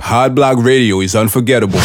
Hard Block Radio is unforgettable.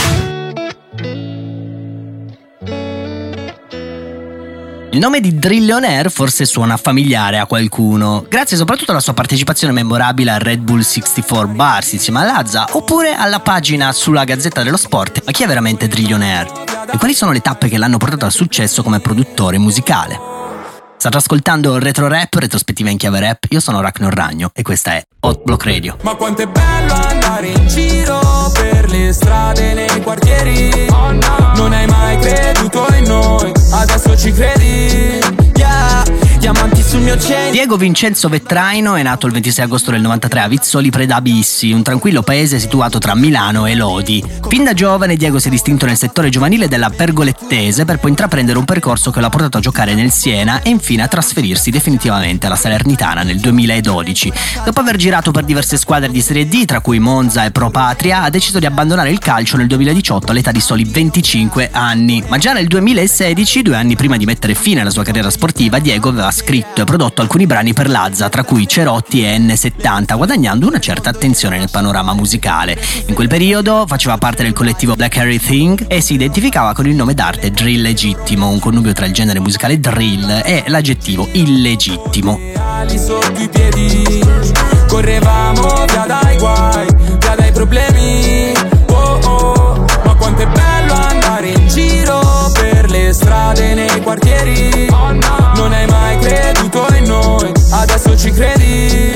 Il nome di Drillionaire forse suona familiare a qualcuno, grazie soprattutto alla sua partecipazione memorabile al Red Bull 64 Bars insieme a Lazza, oppure alla pagina sulla Gazzetta dello Sport. Ma chi è veramente Drillionaire? E quali sono le tappe che l'hanno portato al successo come produttore musicale? State ascoltando Retro Rap, retrospettiva in chiave rap. Io sono Ragnar Ragno e questa è Hot Block Radio. Ma quanto è bello andare in giro per le strade, nei quartieri. Oh no. Non hai mai creduto in noi, adesso ci credi. Yeah, diamanti sul mio cielo. Diego Vincenzo Vettraino è nato il 26 agosto del 93 a Vizzoli Predabissi, un tranquillo paese situato tra Milano e Lodi. Fin da giovane Diego si è distinto nel settore giovanile della Pergolettese, per poi intraprendere un percorso che l'ha portato a giocare nel Siena e infine a trasferirsi definitivamente alla Salernitana nel 2012. Dopo aver girato per diverse squadre di Serie D, tra cui Monza e Pro Patria, ha deciso di abbandonare il calcio nel 2018 all'età di soli 25 anni. Ma già nel 2016, 2 anni prima di mettere fine alla sua carriera sportiva, Diego aveva scritto e prodotto alcuni brani per Lazza, tra cui Cerotti e N70, guadagnando una certa attenzione nel panorama musicale. In quel periodo faceva parte del collettivo Black Harry Thing e si identificava con il nome d'arte Drill Legittimo, un connubio tra il genere musicale drill e l'aggettivo illegittimo. Sotto i piedi correvamo via dai guai, via dai problemi. Oh oh, ma quanto è bello andare in giro per le strade, nei quartieri. Oh no. Non hai mai creduto in noi, adesso ci credi.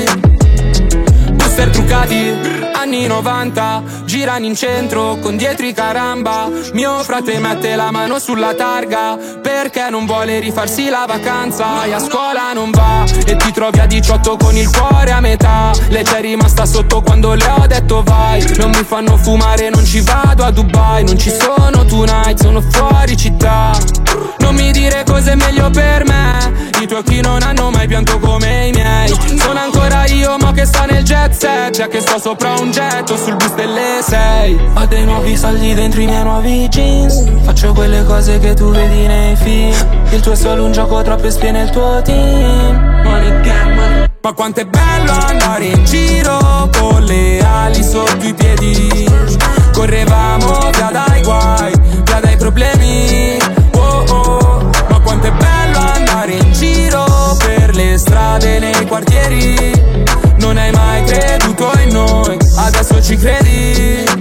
Booster truccati, anni 90, girano in centro con dietro i caramba. Mio frate mette la mano sulla targa perché non vuole rifarsi la vacanza. E a scuola non va e ti trovi a 18 con il cuore a metà. Lei c'è rimasta sotto quando le ho detto vai. Non mi fanno fumare, non ci vado a Dubai. Non ci sono tonight, sono fuori città. Non mi dire cos'è meglio per me, i tuoi occhi non hanno mai pianto come i miei. Sono ancora io ma che sto nel jet set, già che sto sopra un jet o sul bus delle 6. Ho dei nuovi soldi dentro i miei nuovi jeans, faccio quelle cose che tu vedi nei film. Il tuo è solo un gioco, troppe spie nel tuo team. Money gang, money. Ma quanto è bello andare in giro con le ali sotto i piedi. Correvamo via dai guai, via dai problemi. Oh oh, ma quanto è bello andare in giro per le strade, nei quartieri. Non hai mai creduto in noi, adesso ci credi.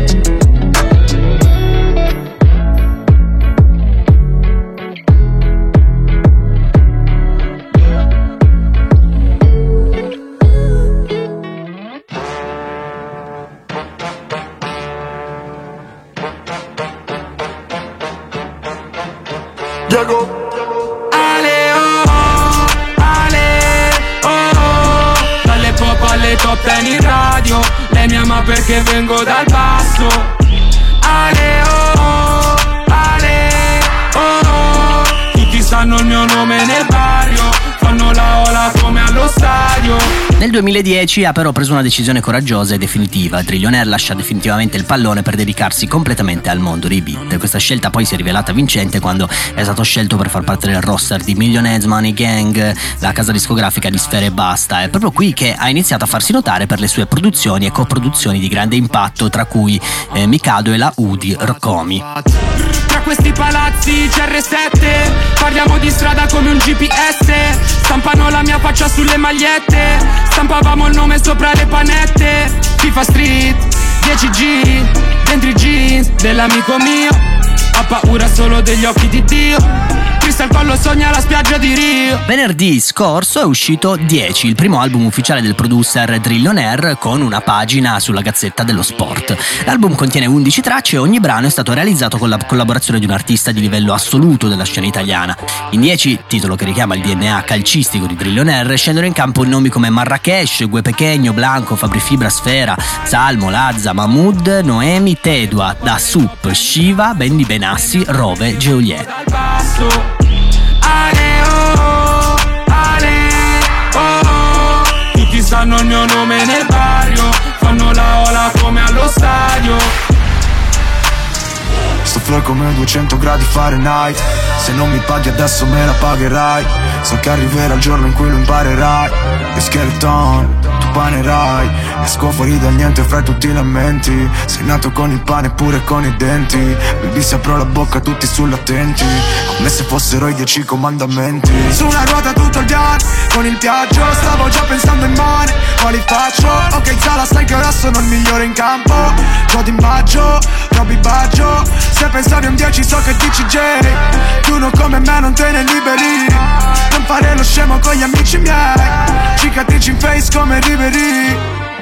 Ale oh oh, ale oh oh, dalle pop alle top ten in radio. Lei mi ama perché vengo dal basso. Ale oh oh, ale oh oh, tutti sanno il mio nome nel barrio, fanno la ola come allo stadio. Nel 2010 ha però preso una decisione coraggiosa e definitiva. Drillionaire lascia definitivamente il pallone per dedicarsi completamente al mondo dei beat. Questa scelta poi si è rivelata vincente quando è stato scelto per far parte del roster di Millionaires Money Gang, la casa discografica di Sfera Ebbasta. È proprio qui che ha iniziato a farsi notare per le sue produzioni e coproduzioni di grande impatto, tra cui Mikado e la Udi Rkomi. Tra questi palazzi CR7 parliamo di strada come un GPS. Stampano la mia faccia sulle magliette, stampavamo il nome sopra le panette. FIFA Street, 10G, dentro i jeans dell'amico mio. Ha paura solo degli occhi di Dio. Crystal Collo sogna la spiaggia di Rio. Venerdì scorso è uscito 10, il primo album ufficiale del producer Drillionaire, con una pagina sulla Gazzetta dello Sport. L'album contiene 11 tracce e ogni brano è stato realizzato con la collaborazione di un artista di livello assoluto della scena italiana. In 10, titolo che richiama il DNA calcistico di Drillionaire, scendono in campo nomi come Marrakesh, Gue Pequeño, Blanco, Fabri Fibra, Sfera, Salmo, Lazza, Mahmood, Noemi, Tedua, Da Sup, Shiva, Benny Benassi, Rove, Geolier. Ale oh, ale oh, tutti sanno il mio nome nel barrio, fanno la ola come allo stadio. Sto flow come 200 gradi Fahrenheit. Se non mi paghi adesso me la pagherai. So che arriverà il giorno in cui lo imparerai. E skeleton, tu panerai. Esco fuori dal niente fra tutti i lamenti. Sei nato con il pane pure con i denti. Baby se apro la bocca tutti sull'attenti, come se fossero i 10 comandamenti. Su una ruota tutto il viaggio con il viaggio. Stavo già pensando in mani, quali faccio? Ok Zala, sai che ora sono il migliore in campo. Godi in maggio, Robby Baggio. Se pensavi a un 10 so che dici J. Tu non come me non te ne liberi. Non fare lo scemo con gli amici miei. Cicatrici in face come Ribery.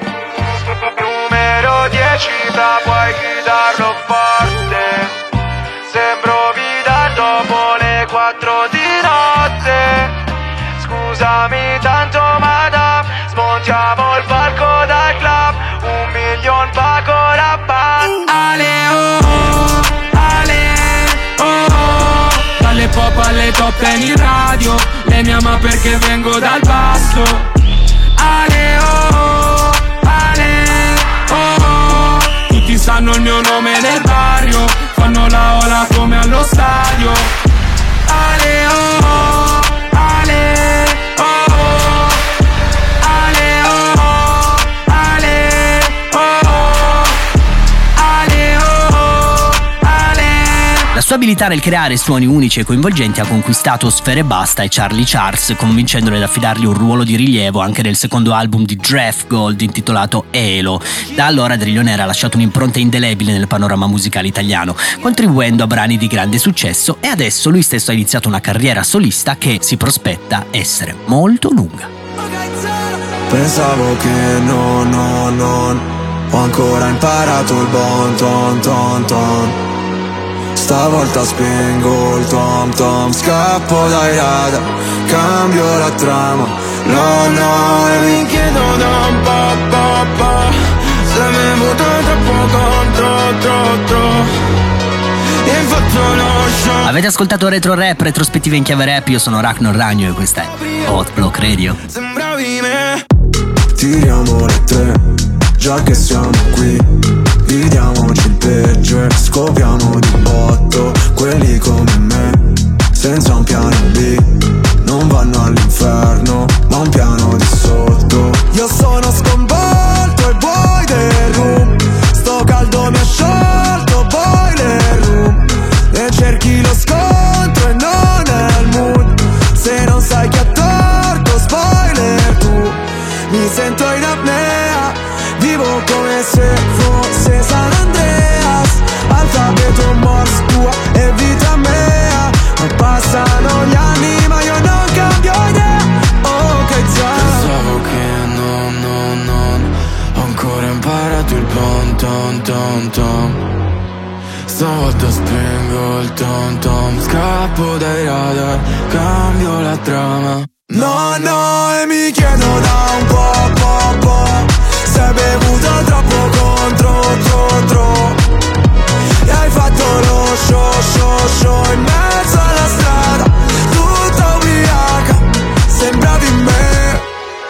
Numero 10 fra puoi gridarlo forte. Sembro vita dopo le 4 di notte. Scusami tanto madame, smontiamo il palco dal club. 1 milione pago la pan. Ale oh, ale oh. Dalle pop alle top ten in radio. Lei mi ama perché vengo dal basso. Ale oh, ale oh. Tutti sanno il mio nome nel barrio. Fanno la ola come allo stadio. Ale oh, ale oh. Ale oh, ale oh. Ale oh, ale. La sua abilità nel creare suoni unici e coinvolgenti ha conquistato Sfera Ebbasta e Charlie Charles, convincendoli ad affidargli un ruolo di rilievo anche nel secondo album di Draft Gold intitolato Elo. Da allora Drillionaire ha lasciato un'impronta indelebile nel panorama musicale italiano, contribuendo a brani di grande successo, e adesso lui stesso ha iniziato una carriera solista che si prospetta essere molto lunga. Pensavo che non ho ancora imparato il bon ton ton ton. Stavolta spengo il tom tom, scappo dai radar, cambio la trama. No, e mi chiedo da un po', se mi butto troppo contro. E fatto lo show. Avete ascoltato Retro Rap, retrospettive in chiave rap, io sono Ragnar Ragno e questa è Hot Block Radio. Sembravi me. Tiriamo le 3, già che siamo qui. Vediamoci il peggio e scopriamo di botto. Quelli come me, senza un piano B, non vanno all'inferno, ma un piano di sotto. Io sono sconvolto e vuoi del room. Sto caldo mi ha sciolto, boiler room. E cerchi lo scontro e non è il mood. Se non sai chi ha torto, spoiler tu. Mi sento in apnea, vivo come se fosse San Andreas. Alfabeto Morse tua e vita mea. Ma passano gli anni ma io non cambio idea. Ok pensavo che non ho ancora imparato il bon ton ton ton. Stavolta spengo il tom tom, scappo dai radar, cambio la trama. No, e mi chiedo da un po', se hai bevuto troppo contro. E hai fatto lo show in mezzo alla strada, tutta ubriaca. Sembravi me,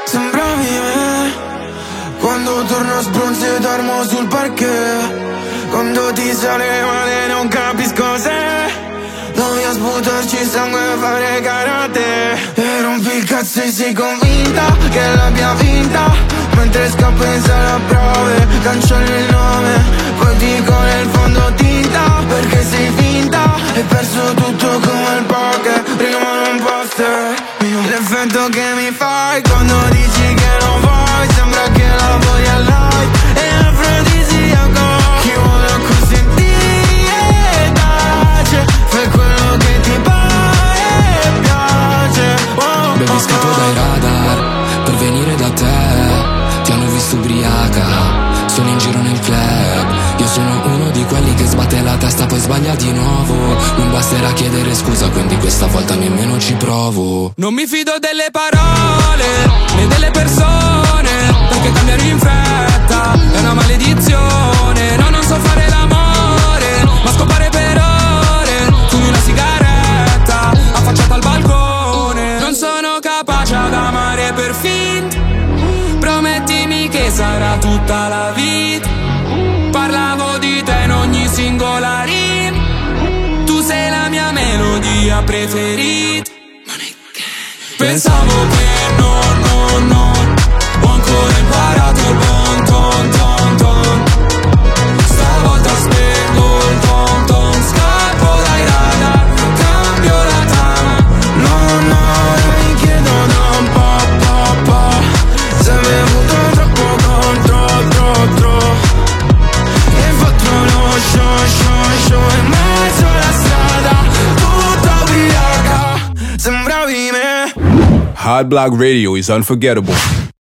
quando torno a sbronzo e dormo sul parquet. Quando ti sale male non capisco se voglio sputarci sangue e fare karate. E rompi il cazzo e sei convinta che l'abbia vinta. Mentre scappo in sala prove, cancello il nome, poi dico nel fondo tinta, perché sei finta. Hai perso tutto come il poker, rimane un poster. L'effetto che mi fai quando dici che non vuoi, sembra che la voglia live è afrodisiaco. Chi vuole acconsentire tace, fai quello che ti pare e piace. Baby scappo dai radar per venire da te. Ti hanno visto ubriaca, sono in giro nel club. Io sono uno di quelli che sbatte la testa poi sbaglia di nuovo. Non basterà chiedere scusa, quindi questa volta nemmeno ci provo. Non mi fido delle parole né delle persone, perché cambiano in fretta è una maledizione. No, non so fare l'amore, ma scopare per ore. Fumi una sigaretta affacciata al balcone. Non sono capace ad amare per finta. Promettimi che sarà tutta la vita. Parlavo di te in ogni singola rima. dia preferito. Pensavo che non ho ancora imparato il bon ton ton ton. Stavolta spengo il ton ton, scappo dai radar, cambio la trama. No, mi chiedo da un po', se mi hai avuto troppo, e hai fatto uno show in mezzo alla strada, tutta ubriaca, sembravi me. Hot Block Radio is unforgettable.